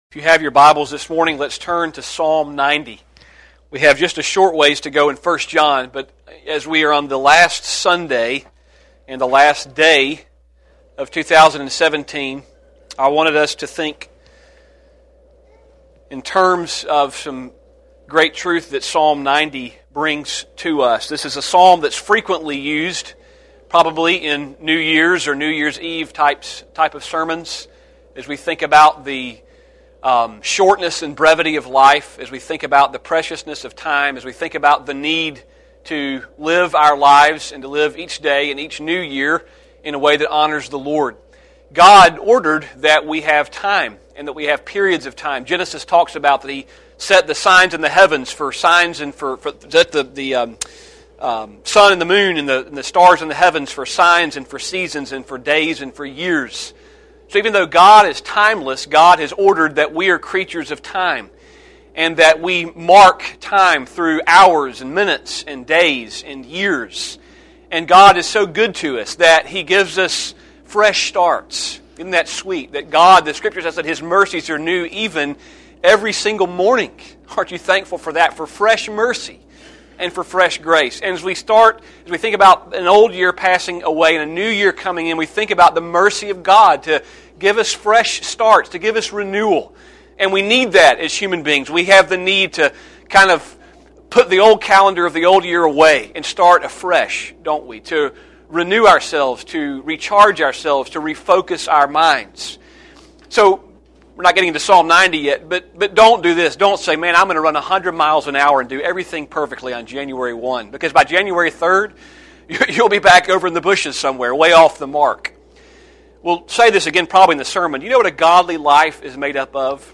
If you have your Bibles this morning, let's turn to Psalm 90. We have just a short ways to go in 1 John, but as we are on the last Sunday and the last day of 2017, I wanted us to think in terms of some great truth that Psalm 90 brings to us. This is a psalm that's frequently used, probably in New Year's or New Year's Eve type of sermons, as we think about the shortness and brevity of life, as we think about the preciousness of time, as we think about the need to live our lives and to live each day and each new year in a way that honors the Lord. God ordered that we have time and that we have periods of time. Genesis talks about that He set the signs in the heavens for signs and for the sun and the moon and the stars in the heavens for signs and for seasons and for days and for years. So even though God is timeless, God has ordered that we are creatures of time and that we mark time through hours and minutes and days and years. And God is so good to us that He gives us fresh starts. Isn't that sweet? That God, the Scripture says that His mercies are new even every single morning. Aren't you thankful for that? For fresh mercy and for fresh grace. And as we think about an old year passing away and a new year coming in, we think about the mercy of God to give us fresh starts, to give us renewal. And we need that as human beings. We have the need to kind of put the old calendar of the old year away and start afresh, don't we? To renew ourselves, to recharge ourselves, to refocus our minds. So, we're not getting into Psalm 90 yet, but don't do this. Don't say, man, I'm going to run 100 miles an hour and do everything perfectly on January 1. Because by January 3rd, you'll be back over in the bushes somewhere, way off the mark. We'll say this again probably in the sermon. You know what a godly life is made up of?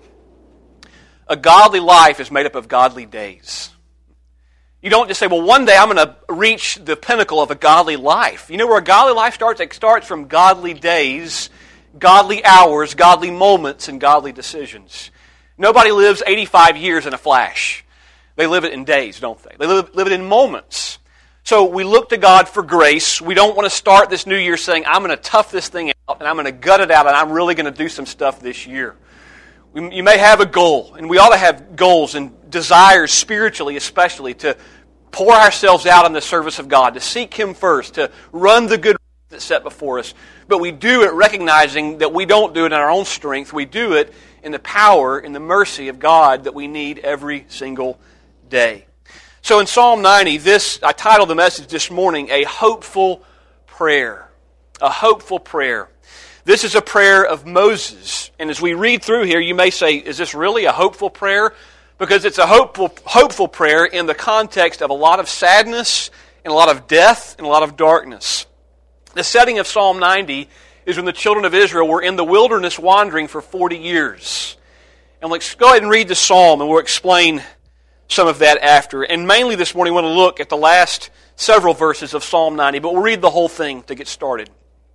A godly life is made up of godly days. You don't just say, well, one day I'm going to reach the pinnacle of a godly life. You know where a godly life starts? It starts from godly days, godly hours, godly moments, and godly decisions. Nobody lives 85 years in a flash. They live it in days, don't they? They live it in moments. So we look to God for grace. We don't want to start this new year saying, I'm going to tough this thing out, and I'm going to gut it out, and I'm really going to do some stuff this year. You may have a goal, and we ought to have goals and desires spiritually especially to pour ourselves out in the service of God, to seek Him first, to run the good that's set before us. But we do it recognizing that we don't do it in our own strength. We do it in the power, in the mercy of God that we need every single day. So in Psalm 90, I titled the message this morning, A Hopeful Prayer. A hopeful prayer. This is a prayer of Moses. And as we read through here, you may say, is this really a hopeful prayer? Because it's a hopeful prayer in the context of a lot of sadness and a lot of death and a lot of darkness. The setting of Psalm 90 is when the children of Israel were in the wilderness wandering for 40 years. And let's go ahead and read the psalm and we'll explain some of that after. And mainly this morning we want to look at the last several verses of Psalm 90, but we'll read the whole thing to get started.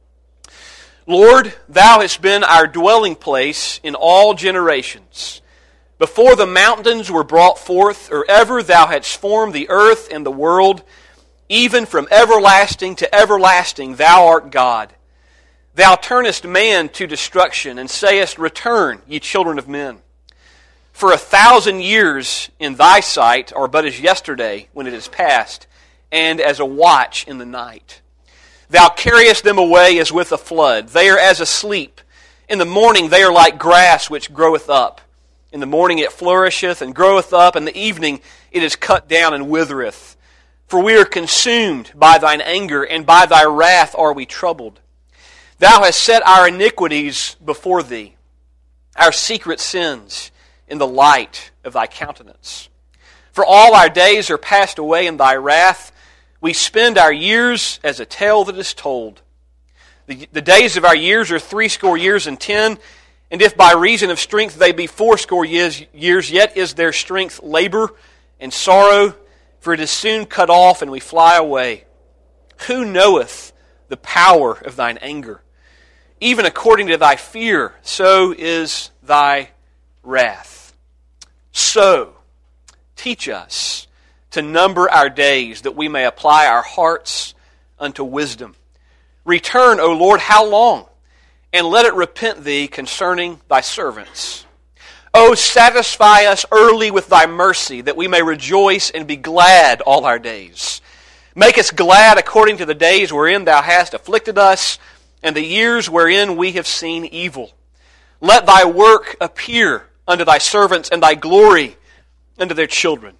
Lord, Thou hast been our dwelling place in all generations. Before the mountains were brought forth, or ever Thou hadst formed the earth and the world, even from everlasting to everlasting, Thou art God. Thou turnest man to destruction, and sayest, Return, ye children of men. For 1,000 years in Thy sight are but as yesterday when it is past, and as a watch in the night. Thou carriest them away as with a flood. They are as asleep. In the morning they are like grass which groweth up. In the morning it flourisheth and groweth up, in the evening it is cut down and withereth. For we are consumed by Thine anger, and by Thy wrath are we troubled. Thou hast set our iniquities before Thee, our secret sins in the light of Thy countenance. For all our days are passed away in Thy wrath. We spend our years as a tale that is told. The days of our years are 80 years and 10, and if by reason of strength they be 80 years, yet is their strength labor and sorrow, for it is soon cut off, and we fly away. Who knoweth the power of Thine anger? Even according to Thy fear, so is Thy wrath. So, teach us to number our days, that we may apply our hearts unto wisdom. Return, O Lord, how long? And let it repent Thee concerning Thy servants. Oh, satisfy us early with thy mercy, that we may rejoice and be glad all our days. Make us glad according to the days wherein thou hast afflicted us, and the years wherein we have seen evil. Let thy work appear unto thy servants, and thy glory unto their children.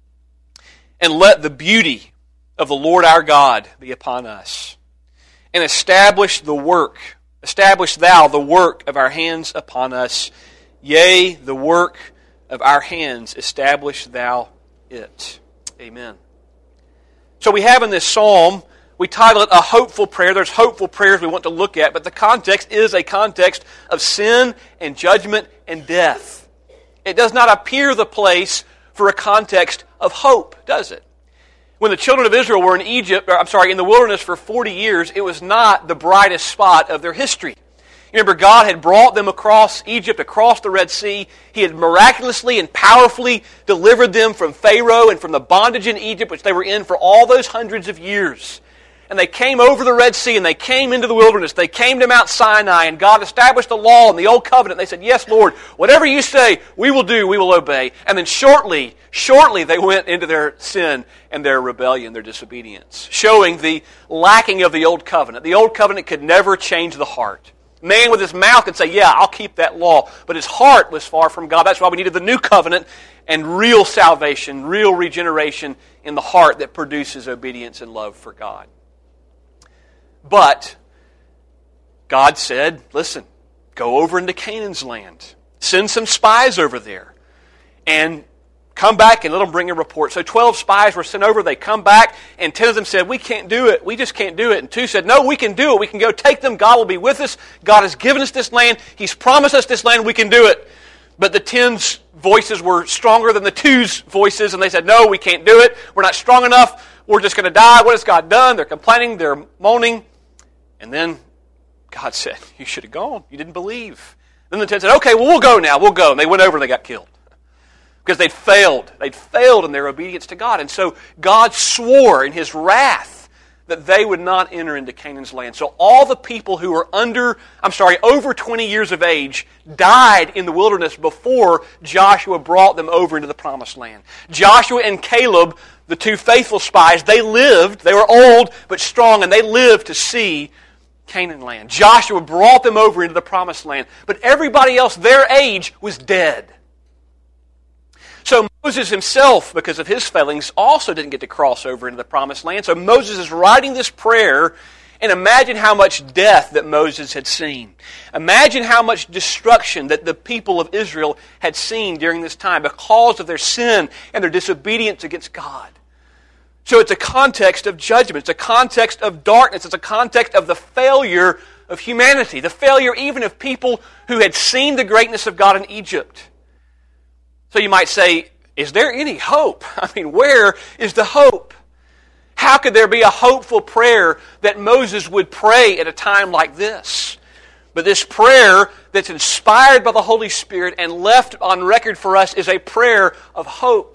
And let the beauty of the Lord our God be upon us. And establish thou the work of our hands upon us. Yea, the work of our hands, establish thou it. Amen. So we have in this psalm, we title it a hopeful prayer. There's hopeful prayers we want to look at, but the context is a context of sin and judgment and death. It does not appear the place for a context of hope, does it? When the children of Israel were in in the wilderness for 40 years, it was not the brightest spot of their history. Remember, God had brought them across Egypt, across the Red Sea. He had miraculously and powerfully delivered them from Pharaoh and from the bondage in Egypt, which they were in for all those hundreds of years. And they came over the Red Sea, and they came into the wilderness. They came to Mount Sinai, and God established the law and the Old Covenant. They said, yes, Lord, whatever you say, we will do, we will obey. And then shortly they went into their sin and their rebellion, their disobedience, showing the lacking of the Old Covenant. The Old Covenant could never change the heart. Man with his mouth could say, yeah, I'll keep that law. But his heart was far from God. That's why we needed the New Covenant and real salvation, real regeneration in the heart that produces obedience and love for God. But God said, listen, go over into Canaan's land. Send some spies over there. And come back and let them bring a report. So 12 spies were sent over. They come back, and 10 of them said, we can't do it. We just can't do it. And 2 said, no, we can do it. We can go take them. God will be with us. God has given us this land. He's promised us this land. We can do it. But the 10's voices were stronger than the 2's voices, and they said, no, we can't do it. We're not strong enough. We're just going to die. What has God done? They're complaining. They're moaning. And then God said, you should have gone. You didn't believe. Then the 10 said, okay, well, we'll go now. We'll go. And they went over and they got killed. Because they'd failed. They'd failed in their obedience to God. And so God swore in His wrath that they would not enter into Canaan's land. So all the people who were over 20 years of age died in the wilderness before Joshua brought them over into the promised land. Joshua and Caleb, the 2 faithful spies, they lived. They were old but strong, and they lived to see Canaan land. Joshua brought them over into the promised land. But everybody else their age was dead. So Moses himself, because of his failings, also didn't get to cross over into the promised land. So Moses is writing this prayer, and imagine how much death that Moses had seen. Imagine how much destruction that the people of Israel had seen during this time because of their sin and their disobedience against God. So it's a context of judgment. It's a context of darkness. It's a context of the failure of humanity. The failure even of people who had seen the greatness of God in Egypt. So you might say, is there any hope? I mean, where is the hope? How could there be a hopeful prayer that Moses would pray at a time like this? But this prayer that's inspired by the Holy Spirit and left on record for us is a prayer of hope.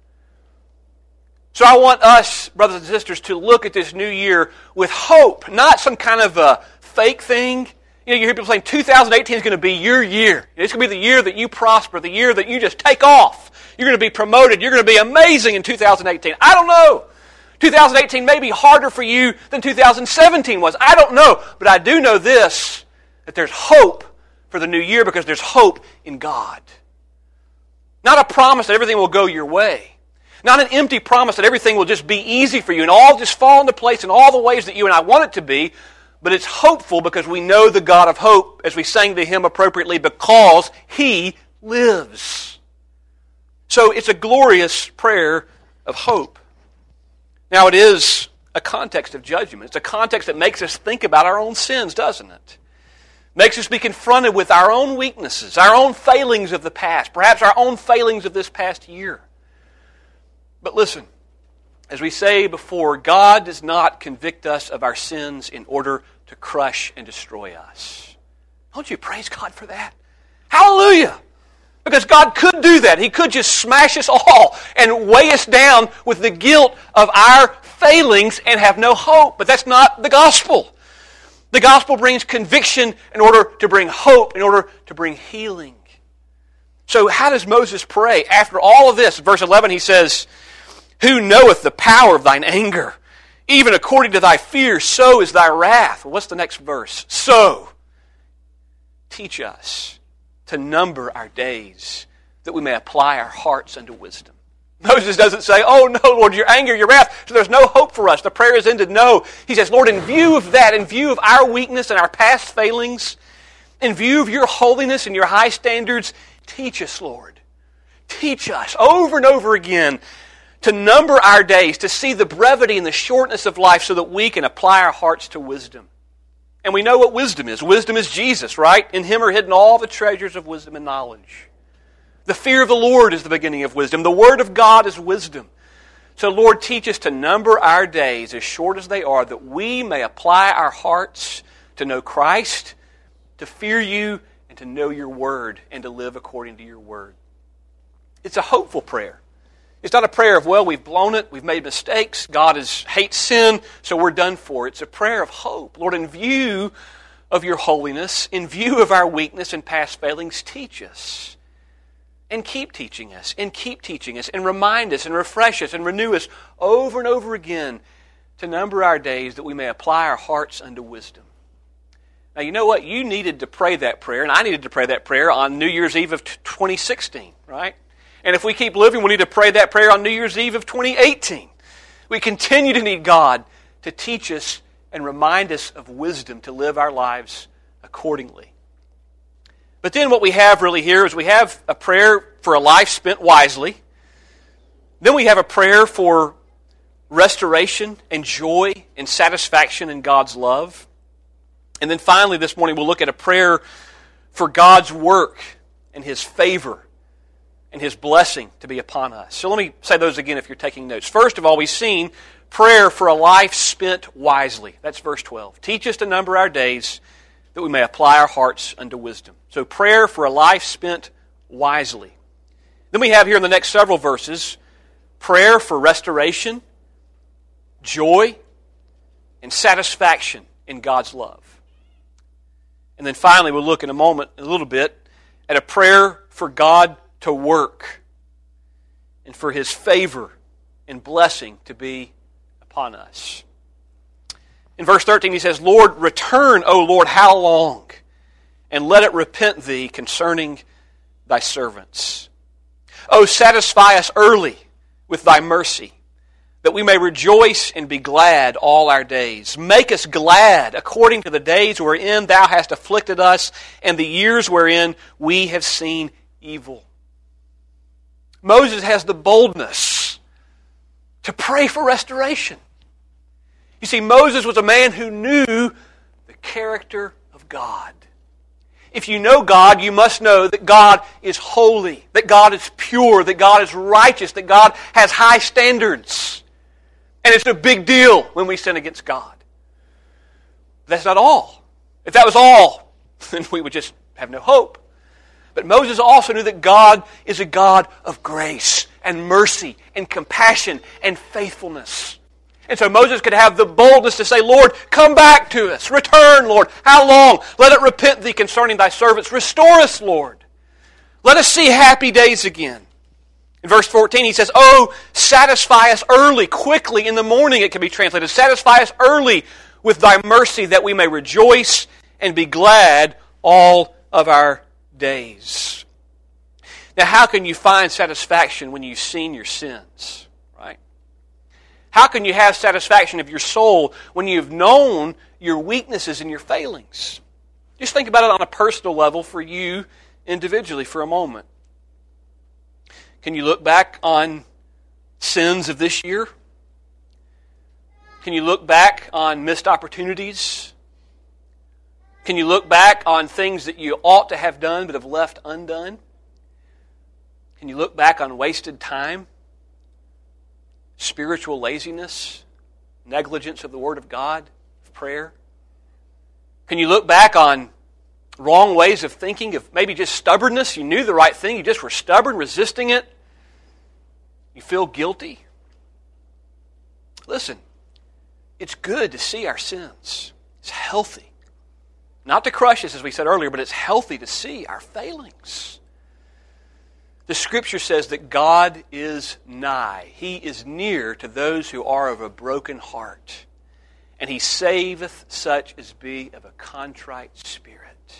So I want us, brothers and sisters, to look at this new year with hope, not some kind of a fake thing. You know, you hear people saying 2018 is going to be your year. It's going to be the year that you prosper, the year that you just take off. You're going to be promoted. You're going to be amazing in 2018. I don't know. 2018 may be harder for you than 2017 was. I don't know. But I do know this, that there's hope for the new year because there's hope in God. Not a promise that everything will go your way. Not an empty promise that everything will just be easy for you and all just fall into place in all the ways that you and I want it to be. But it's hopeful because we know the God of hope, as we sang to Him appropriately, because He lives. So it's a glorious prayer of hope. Now it is a context of judgment. It's a context that makes us think about our own sins, doesn't it? Makes us be confronted with our own weaknesses, our own failings of the past, perhaps our own failings of this past year. But listen, as we say before, God does not convict us of our sins in order to crush and destroy us. Don't you praise God for that? Hallelujah! Because God could do that. He could just smash us all and weigh us down with the guilt of our failings and have no hope. But that's not the gospel. The gospel brings conviction in order to bring hope, in order to bring healing. So how does Moses pray? After all of this, verse 11, he says, "Who knoweth the power of thine anger? Even according to thy fear, so is thy wrath." Well, what's the next verse? "So, teach us to number our days, that we may apply our hearts unto wisdom." Moses doesn't say, "Oh no, Lord, your anger, your wrath, so there's no hope for us. The prayer is ended." No. He says, "Lord, in view of that, in view of our weakness and our past failings, in view of your holiness and your high standards, teach us, Lord. Teach us over and over again to number our days, to see the brevity and the shortness of life so that we can apply our hearts to wisdom." And we know what wisdom is. Wisdom is Jesus, right? In Him are hidden all the treasures of wisdom and knowledge. The fear of the Lord is the beginning of wisdom. The Word of God is wisdom. So, Lord, teach us to number our days as short as they are, that we may apply our hearts to know Christ, to fear you, and to know your Word, and to live according to your Word. It's a hopeful prayer. It's not a prayer of, well, we've blown it, we've made mistakes, God hates sin, so we're done for. It's a prayer of hope. Lord, in view of your holiness, in view of our weakness and past failings, teach us. And keep teaching us, and keep teaching us, and remind us, and refresh us, and renew us over and over again to number our days that we may apply our hearts unto wisdom. Now, you know what? You needed to pray that prayer, and I needed to pray that prayer on New Year's Eve of 2016, right? And if we keep living, we need to pray that prayer on New Year's Eve of 2018. We continue to need God to teach us and remind us of wisdom to live our lives accordingly. But then what we have really here is we have a prayer for a life spent wisely. Then we have a prayer for restoration and joy and satisfaction in God's love. And then finally this morning we'll look at a prayer for God's work and His favor and His blessing to be upon us. So let me say those again if you're taking notes. First of all, we've seen prayer for a life spent wisely. That's verse 12. Teach us to number our days, that we may apply our hearts unto wisdom. So prayer for a life spent wisely. Then we have here in the next several verses, prayer for restoration, joy, and satisfaction in God's love. And then finally we'll look in a little bit, at a prayer for God to work and for His favor and blessing to be upon us. In verse 13 he says, "Lord, return, O Lord, how long? And let it repent thee concerning thy servants. O satisfy us early with thy mercy, that we may rejoice and be glad all our days. Make us glad according to the days wherein thou hast afflicted us, and the years wherein we have seen evil." Moses has the boldness to pray for restoration. You see, Moses was a man who knew the character of God. If you know God, you must know that God is holy, that God is pure, that God is righteous, that God has high standards. And it's a big deal when we sin against God. But that's not all. If that was all, then we would just have no hope. But Moses also knew that God is a God of grace and mercy and compassion and faithfulness. And so Moses could have the boldness to say, "Lord, come back to us. Return, Lord. How long? Let it repent thee concerning thy servants. Restore us, Lord. Let us see happy days again." In verse 14 he says, "Oh, satisfy us early," quickly in the morning it can be translated. "Satisfy us early with thy mercy, that we may rejoice and be glad all of our days." Now, how can you find satisfaction when you've seen your sins, right? How can you have satisfaction of your soul when you've known your weaknesses and your failings? Just think about it on a personal level for you individually for a moment. Can you look back on sins of this year? Can you look back on missed opportunities? Can you look back on things that you ought to have done but have left undone? Can you look back on wasted time, spiritual laziness, negligence of the Word of God, of prayer? Can you look back on wrong ways of thinking, of maybe just stubbornness? You knew the right thing, you just were stubborn, resisting it. You feel guilty. Listen, it's good to see our sins. It's healthy. Not to crush us, as we said earlier, but it's healthy to see our failings. The Scripture says that God is nigh. He is near to those who are of a broken heart. And He saveth such as be of a contrite spirit.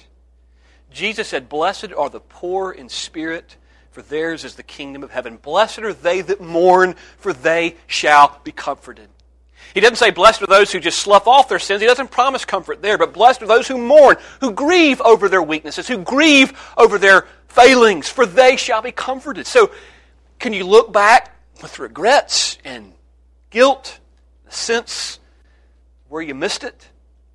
Jesus said, "Blessed are the poor in spirit, for theirs is the kingdom of heaven. Blessed are they that mourn, for they shall be comforted." He doesn't say blessed are those who just slough off their sins. He doesn't promise comfort there. But blessed are those who mourn, who grieve over their weaknesses, who grieve over their failings, for they shall be comforted. So, can you look back with regrets and guilt, a sense where you missed it?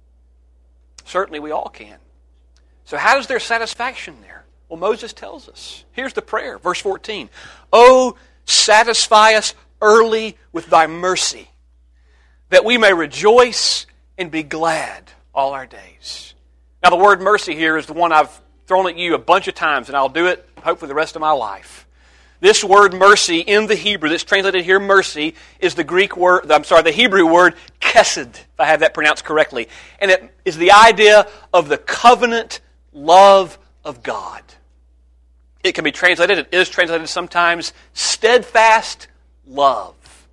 Certainly we all can. So how is there satisfaction there? Well, Moses tells us. Here's the prayer, verse 14. "Oh, satisfy us early with thy mercy, that we may rejoice and be glad all our days." Now, the word mercy here is the one I've thrown at you a bunch of times, and I'll do it hopefully the rest of my life. This word mercy in the Hebrew, that's translated here mercy, is the the Hebrew word chesed, if I have that pronounced correctly. And it is the idea of the covenant love of God. It can be translated, it is translated sometimes, steadfast love.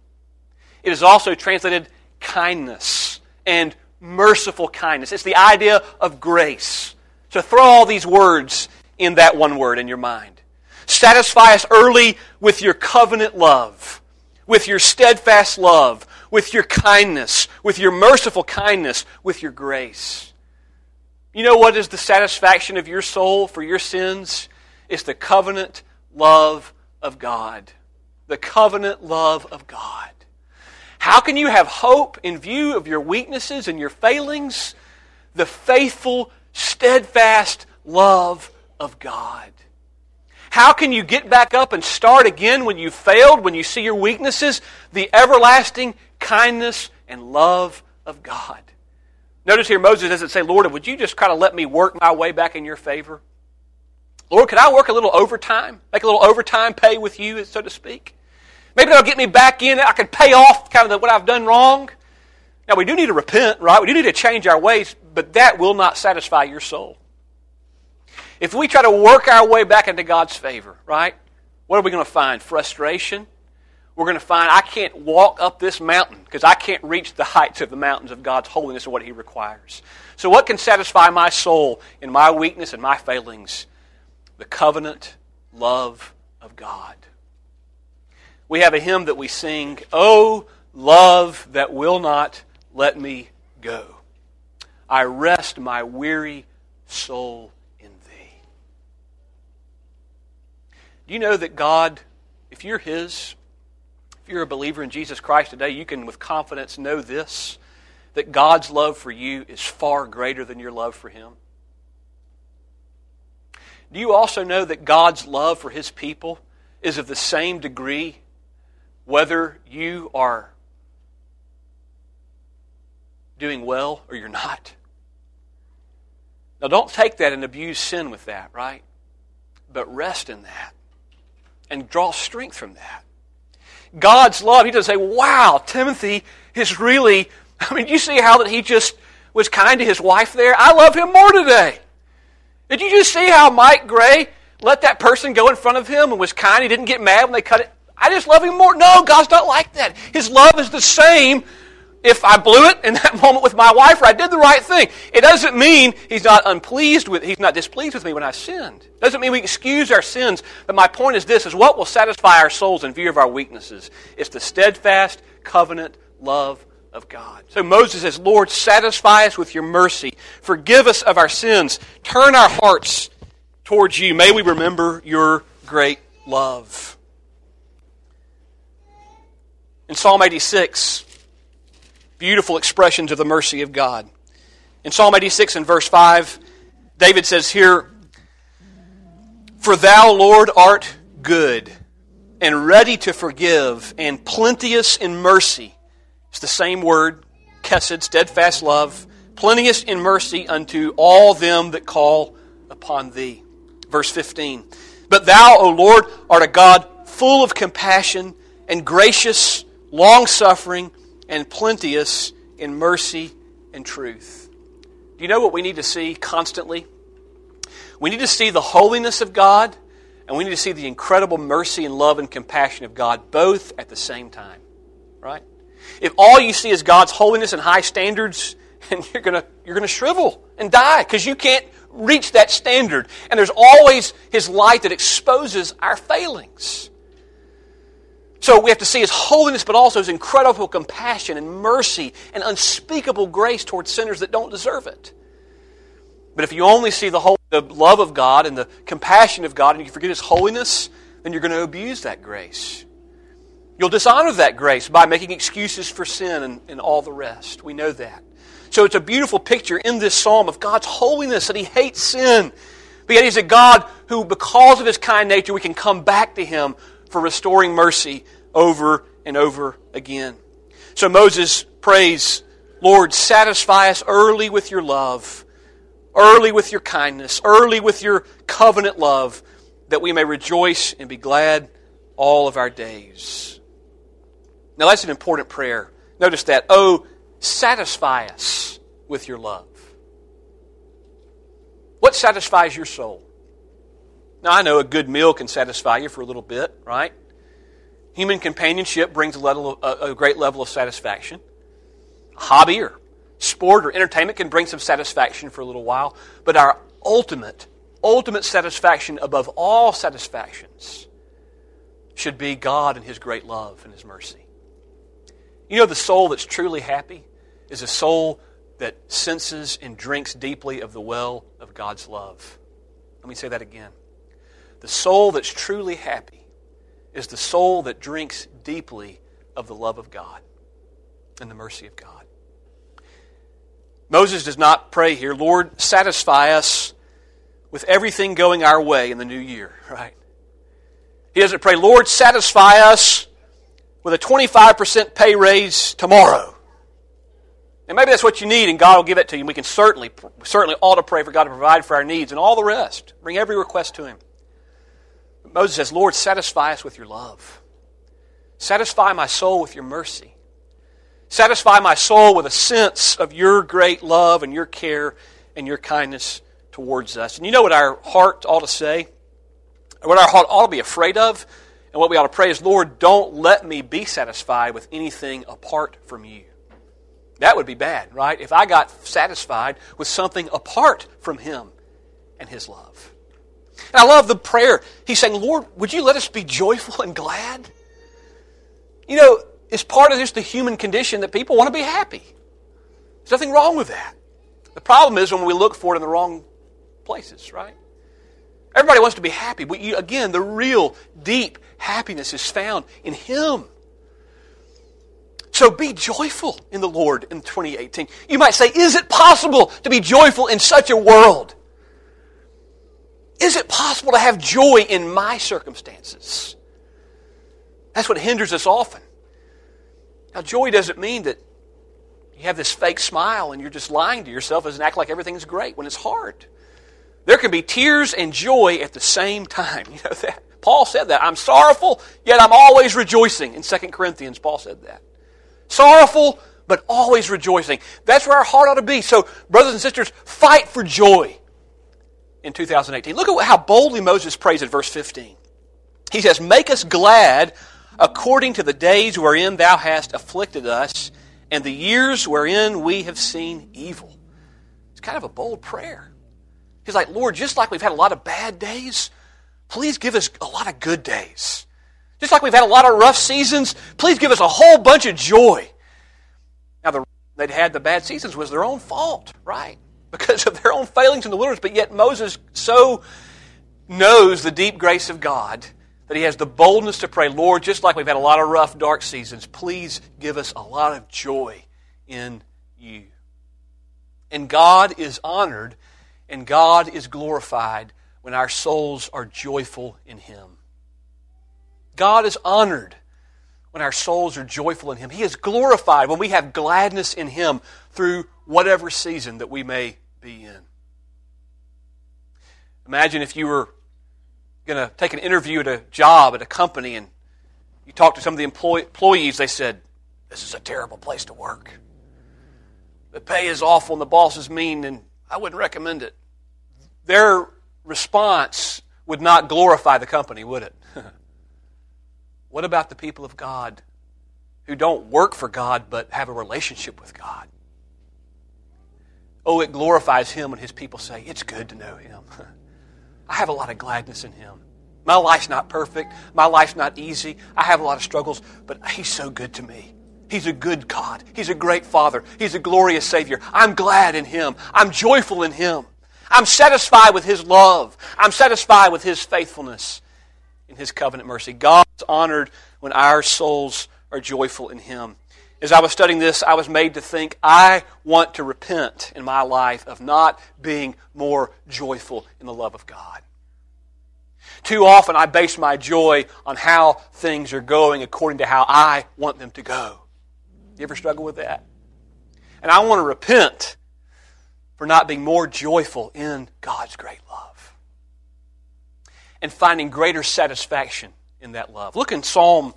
It is also translated kindness and merciful kindness. It's the idea of grace. So throw all these words in that one word in your mind. Satisfy us early with your covenant love, with your steadfast love, with your kindness, with your merciful kindness, with your grace. You know what is the satisfaction of your soul for your sins? It's the covenant love of God. The covenant love of God. How can you have hope in view of your weaknesses and your failings? The faithful, steadfast love of God. How can you get back up and start again when you failed, when you see your weaknesses? The everlasting kindness and love of God. Notice here Moses doesn't say, "Lord, would you just kind of let me work my way back in your favor? Lord, could I work a little overtime? Make a little overtime pay with you, so to speak? Maybe that'll get me back in. I can pay off kind of what I've done wrong." Now, we do need to repent, right? We do need to change our ways, but that will not satisfy your soul. If we try to work our way back into God's favor, right, what are we going to find? Frustration. We're going to find I can't walk up this mountain because I can't reach the heights of the mountains of God's holiness and what He requires. So what can satisfy my soul in my weakness and my failings? The covenant love of God. We have a hymn that we sing, "Oh, love that will not let me go. I rest my weary soul in Thee." Do you know that God, if you're His, if you're a believer in Jesus Christ today, you can with confidence know this, that God's love for you is far greater than your love for Him? Do you also know that God's love for His people is of the same degree whether you are doing well or you're not? Now don't take that and abuse sin with that, right? But rest in that and draw strength from that. God's love, He doesn't say, "Wow, Timothy is really," you see how that he just was kind to his wife there? I love him more today. Did you just see how Mike Gray let that person go in front of him and was kind? He didn't get mad when they cut it. I just love him more. No, God's not like that. His love is the same if I blew it in that moment with my wife or I did the right thing. It doesn't mean He's not displeased with me when I sinned. It doesn't mean we excuse our sins. But my point is this, is what will satisfy our souls in view of our weaknesses? It's the steadfast covenant love of God. So Moses says, "Lord, satisfy us with your mercy. Forgive us of our sins. Turn our hearts towards you. May we remember your great love." In Psalm 86, beautiful expressions of the mercy of God. In Psalm 86 and verse 5, David says here, "For thou, Lord, art good, and ready to forgive, and plenteous in mercy." It's the same word, chesed, steadfast love, "plenteous in mercy unto all them that call upon thee." Verse 15, "But thou, O Lord, art a God full of compassion and gracious, long-suffering, and plenteous in mercy and truth." Do you know what we need to see constantly? We need to see the holiness of God, And we need to see the incredible mercy and love and compassion of God both at the same time. Right? If all you see is God's holiness and high standards, and you're gonna shrivel and die because you can't reach that standard. And there's always His light that exposes our failings. So we have to see His holiness, but also His incredible compassion and mercy and unspeakable grace towards sinners that don't deserve it. But if you only see the love of God and the compassion of God and you forget His holiness, then you're going to abuse that grace. You'll dishonor that grace by making excuses for sin and all the rest. We know that. So it's a beautiful picture in this psalm of God's holiness, that He hates sin. But yet He's a God who, because of His kind nature, we can come back to Him for restoring mercy over and over again. So Moses prays, Lord, satisfy us early with your love, early with your kindness, early with your covenant love, that we may rejoice and be glad all of our days. Now that's an important prayer. Notice that. Oh, satisfy us with your love. What satisfies your soul? Now I know a good meal can satisfy you for a little bit, right? Human companionship brings a great level of satisfaction. A hobby or sport or entertainment can bring some satisfaction for a little while. But our ultimate satisfaction above all satisfactions should be God and His great love and His mercy. You know, the soul that's truly happy is a soul that senses and drinks deeply of the well of God's love. Let me say that again. The soul that's truly happy is the soul that drinks deeply of the love of God and the mercy of God. Moses does not pray here, Lord, satisfy us with everything going our way in the new year, right? He doesn't pray, Lord, satisfy us with a 25% pay raise tomorrow. And maybe that's what you need, and God will give it to you. And we can certainly ought to pray for God to provide for our needs and all the rest. Bring every request to Him. But Moses says, Lord, satisfy us with your love. Satisfy my soul with your mercy. Satisfy my soul with a sense of your great love and your care and your kindness towards us. And you know what our heart ought to say? What our heart ought to be afraid of? And what we ought to pray is, Lord, don't let me be satisfied with anything apart from you. That would be bad, right? If I got satisfied with something apart from Him and His love. And I love the prayer. He's saying, Lord, would you let us be joyful and glad? You know, it's part of just the human condition that people want to be happy. There's nothing wrong with that. The problem is when we look for it in the wrong places, right? Everybody wants to be happy. But again, the real, deep happiness is found in Him. So be joyful in the Lord in 2018. You might say, is it possible to be joyful in such a world? Is it possible to have joy in my circumstances? That's what hinders us often. Now, joy doesn't mean that you have this fake smile and you're just lying to yourself and act like everything's great when it's hard. There can be tears and joy at the same time. You know that? Paul said that. I'm sorrowful, yet I'm always rejoicing. In 2 Corinthians, Paul said that. Sorrowful, but always rejoicing. That's where our heart ought to be. So, brothers and sisters, fight for joy in 2018. Look at how boldly Moses prays in verse 15. He says, make us glad according to the days wherein thou hast afflicted us, and the years wherein we have seen evil. It's kind of a bold prayer. He's like, Lord, just like we've had a lot of bad days, please give us a lot of good days. Just like we've had a lot of rough seasons, please give us a whole bunch of joy. Now, the reason they'd had the bad seasons was their own fault, right? Because of their own failings in the wilderness. But yet Moses so knows the deep grace of God that he has the boldness to pray, Lord, just like we've had a lot of rough, dark seasons, please give us a lot of joy in you. And God is honored and God is glorified when our souls are joyful in Him. God is honored when our souls are joyful in Him. He is glorified when we have gladness in Him through whatever season that we may be in. Imagine if you were going to take an interview at a job at a company and you talk to some of the employees, they said, this is a terrible place to work. The pay is awful and the boss is mean and I wouldn't recommend it. Their response would not glorify the company, would it? What about the people of God who don't work for God but have a relationship with God? Oh, it glorifies Him when His people say, it's good to know Him. I have a lot of gladness in Him. My life's not perfect. My life's not easy. I have a lot of struggles, but He's so good to me. He's a good God. He's a great Father. He's a glorious Savior. I'm glad in Him. I'm joyful in Him. I'm satisfied with His love. I'm satisfied with His faithfulness in His covenant mercy. God's honored when our souls are joyful in Him. As I was studying this, I was made to think, I want to repent in my life of not being more joyful in the love of God. Too often I base my joy on how things are going according to how I want them to go. You ever struggle with that? And I want to repent for not being more joyful in God's great love and finding greater satisfaction in that love. Look in Psalm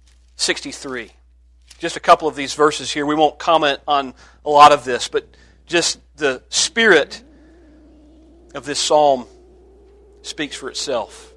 63. Just a couple of these verses here. We won't comment on a lot of this, but just the spirit of this psalm speaks for itself.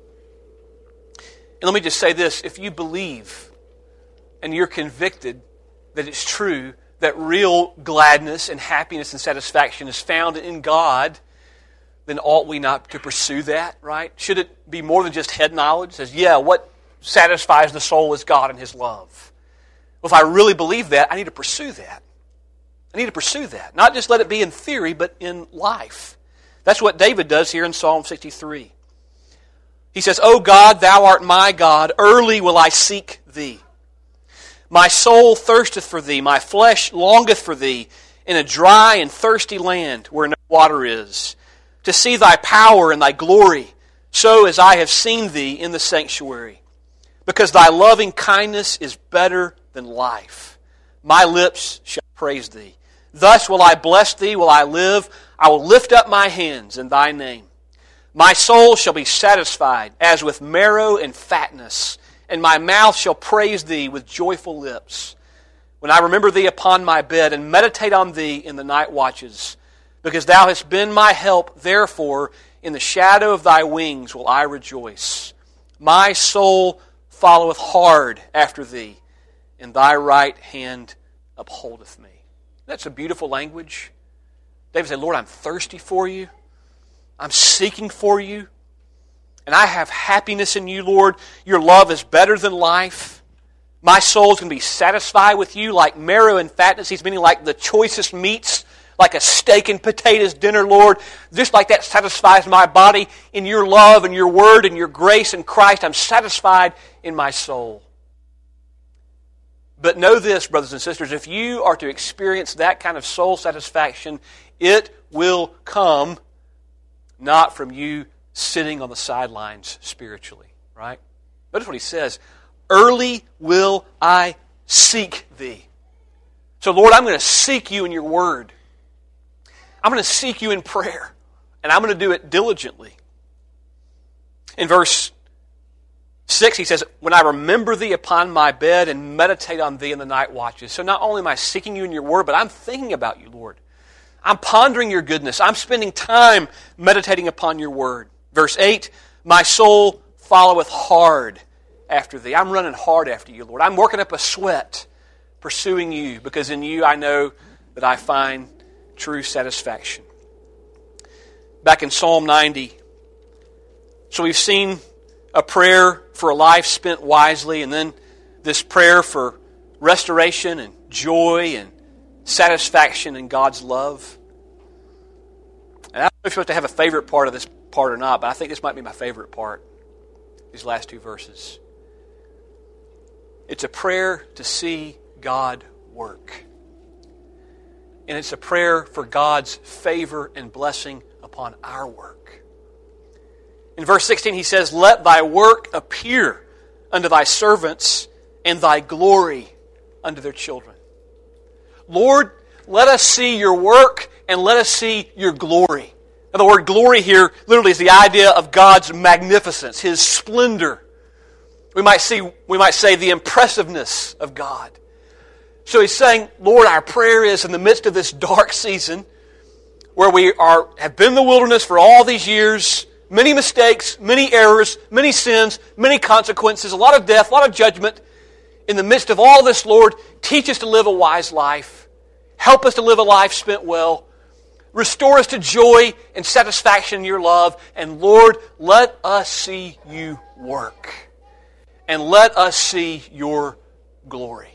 And let me just say this. If you believe and you're convicted that it's true that real gladness and happiness and satisfaction is found in God, then ought we not to pursue that, right? Should it be more than just head knowledge? It says, yeah, what satisfies the soul is God and His love. Well, if I really believe that, I need to pursue that. I need to pursue that. Not just let it be in theory, but in life. That's what David does here in Psalm 63. He says, O God, Thou art my God, early will I seek Thee. My soul thirsteth for Thee, my flesh longeth for Thee, in a dry and thirsty land where no water is, to see Thy power and Thy glory, so as I have seen Thee in the sanctuary. Because Thy loving kindness is better than life. My lips shall praise Thee. Thus will I bless Thee while I live. I will lift up my hands in Thy name. My soul shall be satisfied as with marrow and fatness, and my mouth shall praise Thee with joyful lips. When I remember Thee upon my bed and meditate on Thee in the night watches, because Thou hast been my help, therefore in the shadow of Thy wings will I rejoice. My soul followeth hard after Thee, and Thy right hand upholdeth me. That's a beautiful language. David said, Lord, I'm thirsty for You. I'm seeking for You. And I have happiness in You, Lord. Your love is better than life. My soul's going to be satisfied with You like marrow and fatness. He's meaning like the choicest meats, like a steak and potatoes dinner, Lord. Just like that satisfies my body in Your love and Your word and Your grace in Christ. I'm satisfied in my soul. But know this, brothers and sisters, if you are to experience that kind of soul satisfaction, it will come not from you sitting on the sidelines spiritually, right? Notice what he says, early will I seek Thee. So Lord, I'm going to seek You in Your word. I'm going to seek You in prayer, and I'm going to do it diligently. In verse 6, he says, when I remember Thee upon my bed and meditate on Thee in the night watches. So not only am I seeking You in Your word, but I'm thinking about You, Lord. I'm pondering Your goodness. I'm spending time meditating upon Your word. Verse 8, my soul followeth hard after Thee. I'm running hard after You, Lord. I'm working up a sweat pursuing You, because in You I know that I find true satisfaction. Back in Psalm 90, so we've seen a prayer for a life spent wisely, and then this prayer for restoration and joy and satisfaction in God's love. And I don't know if you're supposed to have a favorite part of this part or not, but I think this might be my favorite part, these last two verses. It's a prayer to see God work. And it's a prayer for God's favor and blessing upon our work. In verse 16 he says, let Thy work appear unto Thy servants, and Thy glory unto their children. Lord, let us see Your work, and let us see Your glory. Now the word glory here literally is the idea of God's magnificence, His splendor. We might say the impressiveness of God. So he's saying, Lord, our prayer is in the midst of this dark season where we have been in the wilderness for all these years, many mistakes, many errors, many sins, many consequences, a lot of death, a lot of judgment. In the midst of all this, Lord, teach us to live a wise life. Help us to live a life spent well. Restore us to joy and satisfaction in your love. And Lord, let us see you work. And let us see your glory.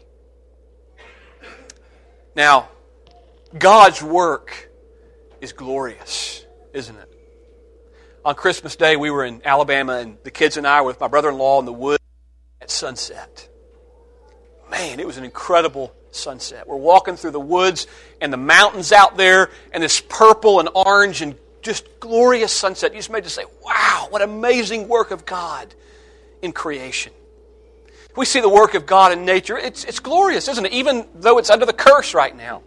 Now, God's work is glorious, isn't it? On Christmas Day, we were in Alabama, and the kids and I were with my brother-in-law in the woods at sunset. Man, it was an incredible sunset. We're walking through the woods and the mountains out there, and this purple and orange and just glorious sunset. You just made us say, wow, what amazing work of God in creation. We see the work of God in nature. It's glorious, isn't it? Even though it's under the curse right now.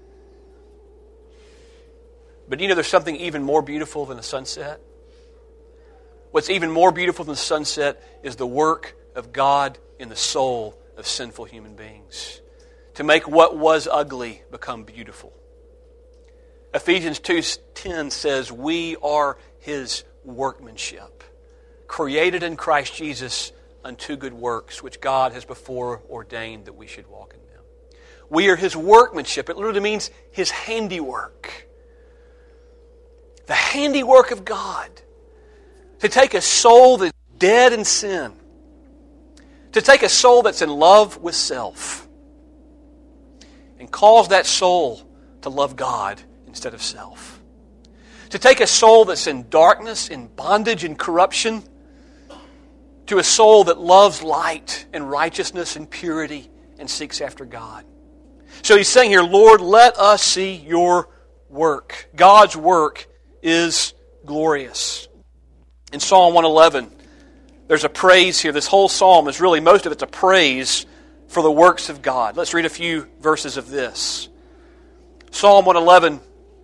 But you know there's something even more beautiful than the sunset? What's even more beautiful than the sunset is the work of God in the soul of sinful human beings. To make what was ugly become beautiful. Ephesians 2:10 says, we are His workmanship, created in Christ Jesus unto good works, which God has before ordained that we should walk in them. We are His workmanship. It literally means His handiwork. The handiwork of God. To take a soul that's dead in sin. To take a soul that's in love with self. And cause that soul to love God instead of self. To take a soul that's in darkness, in bondage, in corruption, to a soul that loves light and righteousness and purity and seeks after God. So he's saying here, Lord, let us see your work. God's work is glorious. In Psalm 111, there's a praise here. This whole psalm is really, most of it's a praise for the works of God. Let's read a few verses of this. Psalm 111,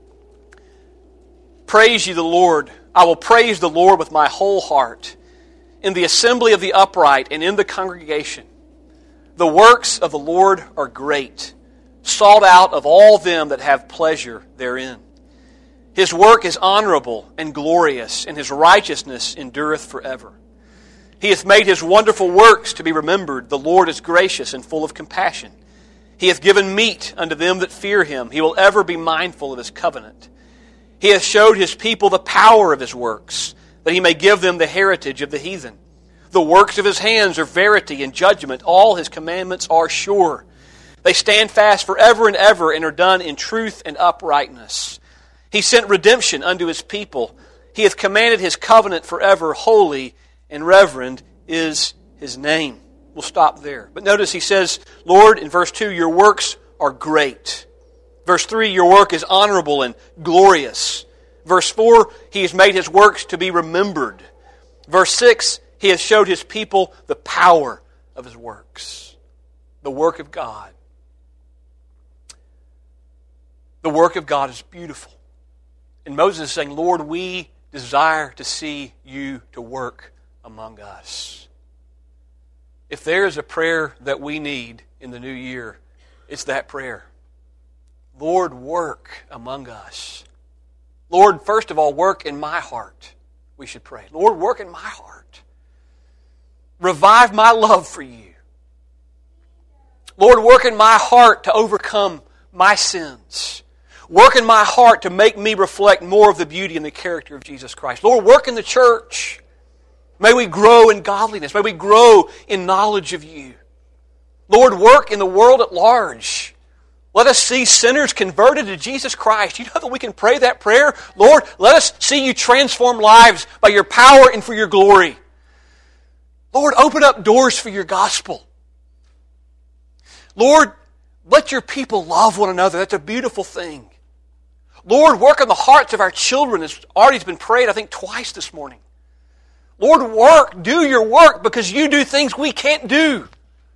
praise ye the Lord. I will praise the Lord with my whole heart. In the assembly of the upright and in the congregation. The works of the Lord are great, sought out of all them that have pleasure therein. His work is honorable and glorious, and His righteousness endureth forever. He hath made His wonderful works to be remembered. The Lord is gracious and full of compassion. He hath given meat unto them that fear Him. He will ever be mindful of His covenant. He hath showed His people the power of His works, that He may give them the heritage of the heathen. The works of His hands are verity and judgment. All His commandments are sure. They stand fast forever and ever, and are done in truth and uprightness. He sent redemption unto His people. He hath commanded His covenant forever. Holy and reverend is His name. We'll stop there. But notice He says, Lord, in verse 2, your works are great. Verse 3, your work is honorable and glorious. Verse 4, He has made His works to be remembered. Verse 6, He has showed His people the power of His works. The work of God. The work of God is beautiful. And Moses is saying, Lord, we desire to see you to work among us. If there is a prayer that we need in the new year, it's that prayer. Lord, work among us. Lord, first of all, work in my heart. We should pray. Lord, work in my heart. Revive my love for you. Lord, work in my heart to overcome my sins. Work in my heart to make me reflect more of the beauty and the character of Jesus Christ. Lord, work in the church. May we grow in godliness. May we grow in knowledge of you. Lord, work in the world at large. Let us see sinners converted to Jesus Christ. You know that we can pray that prayer? Lord, let us see you transform lives by your power and for your glory. Lord, open up doors for your gospel. Lord, let your people love one another. That's a beautiful thing. Lord, work on the hearts of our children. It's already been prayed, I think, twice this morning. Lord, work. Do your work because you do things we can't do.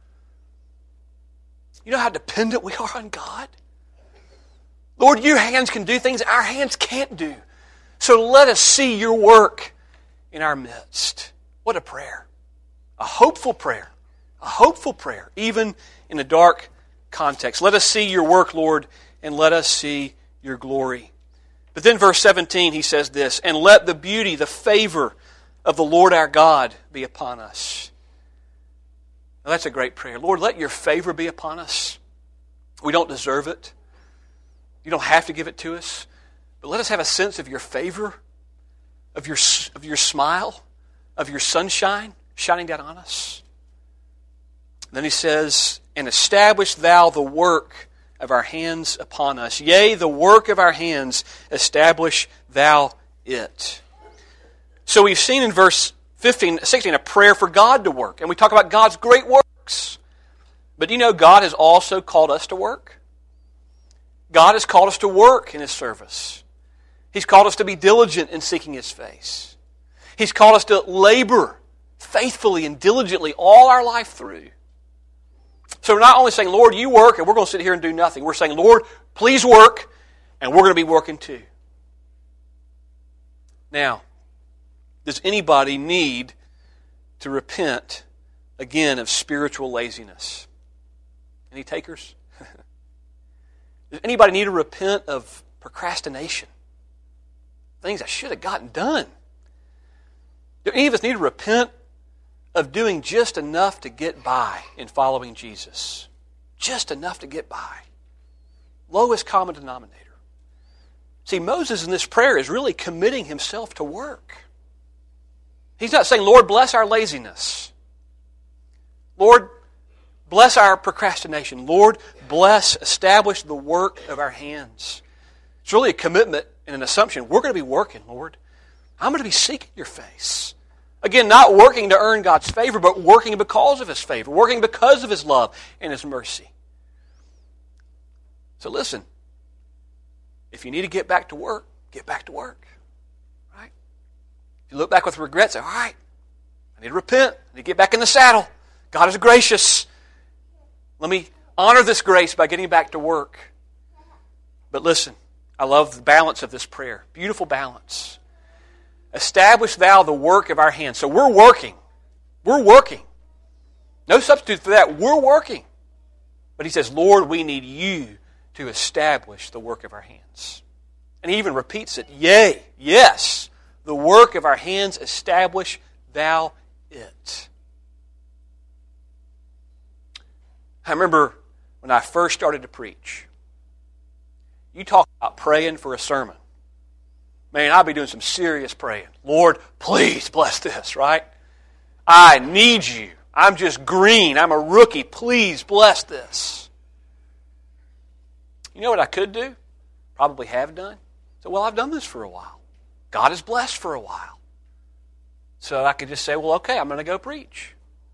You know how dependent we are on God? Lord, your hands can do things our hands can't do. So let us see your work in our midst. What a prayer. A hopeful prayer. A hopeful prayer, even in a dark context. Let us see your work, Lord, and let us see your glory. But then verse 17, he says this, and let the beauty, the favor of the Lord our God be upon us. Now that's a great prayer. Lord, let your favor be upon us. We don't deserve it. You don't have to give it to us. But let us have a sense of your favor, of your smile, of your sunshine shining down on us. And then he says, and establish thou the work of our hands upon us. Yea, the work of our hands, establish thou it. So we've seen in verse 16 a prayer for God to work. And we talk about God's great works. But you know, God has also called us to work. God has called us to work in His service. He's called us to be diligent in seeking His face. He's called us to labor faithfully and diligently all our life through. So we're not only saying, Lord, you work, and we're going to sit here and do nothing. We're saying, Lord, please work, and we're going to be working too. Now, does anybody need to repent again of spiritual laziness? Any takers? Does anybody need to repent of procrastination? Things I should have gotten done. Do any of us need to repent of doing just enough to get by in following Jesus? Just enough to get by. Lowest common denominator. See, Moses in this prayer is really committing himself to work. He's not saying, Lord, bless our laziness. Lord, bless our procrastination. Lord, establish the work of our hands. It's really a commitment and an assumption. We're going to be working, Lord. I'm going to be seeking your face. Again, not working to earn God's favor, but working because of His favor, working because of His love and His mercy. So listen, if you need to get back to work, get back to work. Right? If you look back with regret, say, all right, I need to repent. I need to get back in the saddle. God is gracious. Let me honor this grace by getting back to work. But listen, I love the balance of this prayer. Beautiful balance. Establish thou the work of our hands. So we're working. We're working. No substitute for that. We're working. But he says, Lord, we need you to establish the work of our hands. And he even repeats it. Yea, yes, the work of our hands, establish thou it. I remember when I first started to preach, you talk about praying for a sermon. Man, I'd be doing some serious praying. Lord, please bless this, right? I need you. I'm just green. I'm a rookie. Please bless this. You know what I could do? Probably have done. So, well, I've done this for a while. God has blessed for a while. So I could just say, well, okay, I'm going to go preach.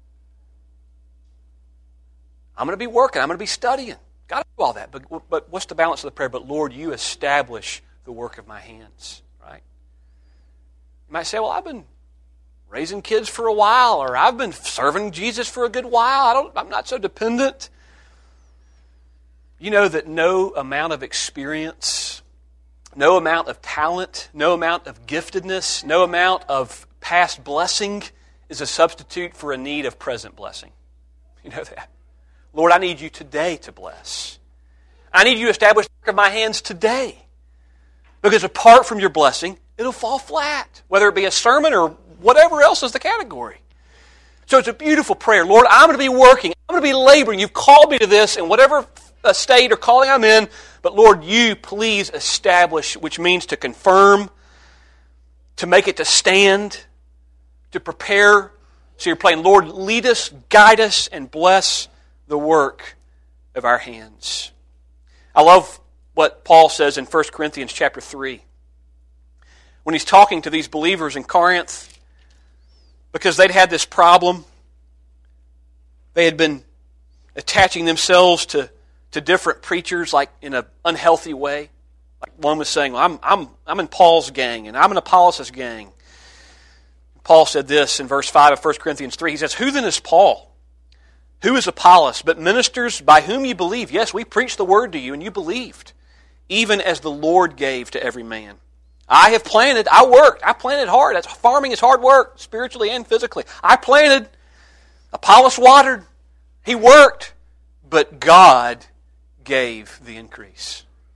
I'm going to be working. I'm going to be studying. Got to do all that. But what's the balance of the prayer? But Lord, you establish the work of my hands. Right? You might say, well, I've been raising kids for a while, or I've been serving Jesus for a good while. I'm not so dependent. You know that no amount of experience, no amount of talent, no amount of giftedness, no amount of past blessing is a substitute for a need of present blessing. You know that? Lord, I need you today to bless. I need you to establish the work of my hands today. Because apart from your blessing, it'll fall flat, whether it be a sermon or whatever else is the category. So it's a beautiful prayer. Lord, I'm going to be working. I'm going to be laboring. You've called me to this in whatever state or calling I'm in. But Lord, you please establish, which means to confirm, to make it to stand, to prepare. So you're praying, Lord, lead us, guide us, and bless the work of our hands. I love what Paul says in 1 Corinthians chapter 3. When he's talking to these believers in Corinth, because they'd had this problem. They had been attaching themselves to different preachers like in an unhealthy way. Like one was saying, well, I'm in Paul's gang and I'm in Apollos' gang. Paul said this in verse 5 of 1 Corinthians 3. He says, who then is Paul? Who is Apollos, but ministers by whom you believe? Yes, we preached the word to you, and you believed, even as the Lord gave to every man. I have planted, I worked, I planted hard. That's, farming is hard work, spiritually and physically. I planted, Apollos watered, he worked, but God gave the increase.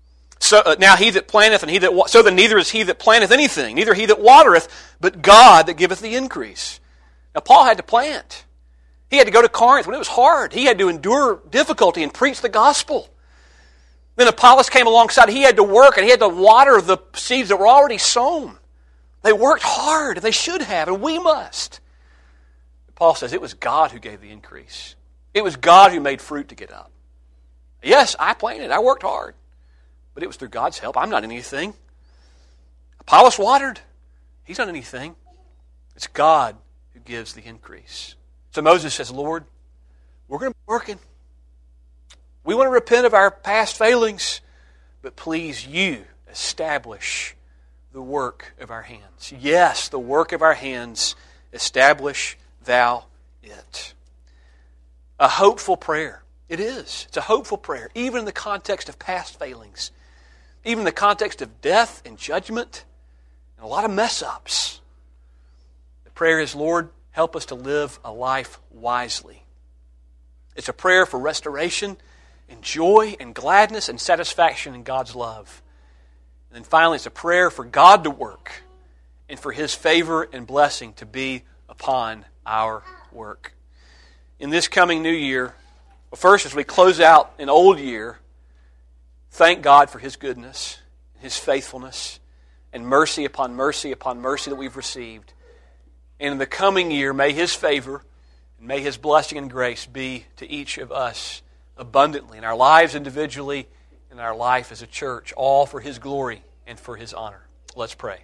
now he that planteth and he that so then neither is he that planteth anything, neither he that watereth, but God that giveth the increase. Now Paul had to plant. He had to go to Corinth when it was hard. He had to endure difficulty and preach the gospel. Then Apollos came alongside. He had to work and he had to water the seeds that were already sown. They worked hard, and they should have, and we must. Paul says it was God who gave the increase. It was God who made fruit to get up. Yes, I planted. I worked hard. But it was through God's help. I'm not anything. Apollos watered. He's not anything. It's God who gives the increase. So Moses says, Lord, we're going to be working. We want to repent of our past failings, but please, you establish the work of our hands. Yes, the work of our hands, establish thou it. A hopeful prayer. It is. It's a hopeful prayer, even in the context of past failings, even in the context of death and judgment and a lot of mess-ups. The prayer is, Lord, help us to live a life wisely. It's a prayer for restoration and joy and gladness and satisfaction in God's love. And then finally, it's a prayer for God to work and for His favor and blessing to be upon our work. In this coming new year, well, first, as we close out an old year, thank God for His goodness, His faithfulness, and mercy upon mercy upon mercy that we've received. And in the coming year, may His favor and may His blessing and grace be to each of us abundantly in our lives individually, in our life as a church, all for His glory and for His honor. Let's pray.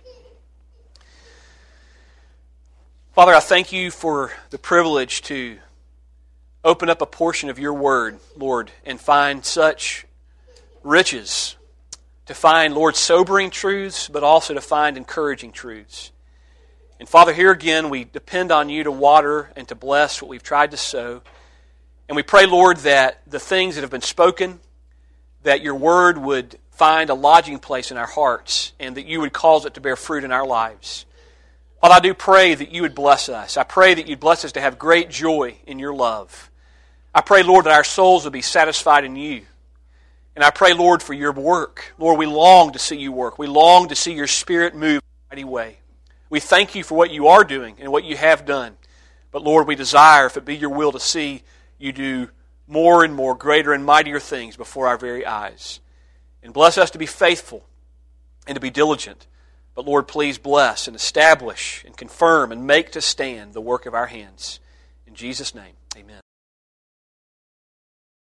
Father, I thank You for the privilege to open up a portion of Your Word, Lord, and find such riches, to find, Lord, sobering truths, but also to find encouraging truths. And Father, here again, we depend on You to water and to bless what we've tried to sow. And we pray, Lord, that the things that have been spoken, that Your Word would find a lodging place in our hearts, and that You would cause it to bear fruit in our lives. Father, I do pray that You would bless us. I pray that You'd bless us to have great joy in Your love. I pray, Lord, that our souls would be satisfied in You. And I pray, Lord, for Your work. Lord, we long to see You work. We long to see Your Spirit move in a mighty way. We thank You for what You are doing and what You have done. But, Lord, we desire, if it be Your will, to see You do more and more greater and mightier things before our very eyes. And bless us to be faithful and to be diligent. But, Lord, please bless and establish and confirm and make to stand the work of our hands. In Jesus' name, amen.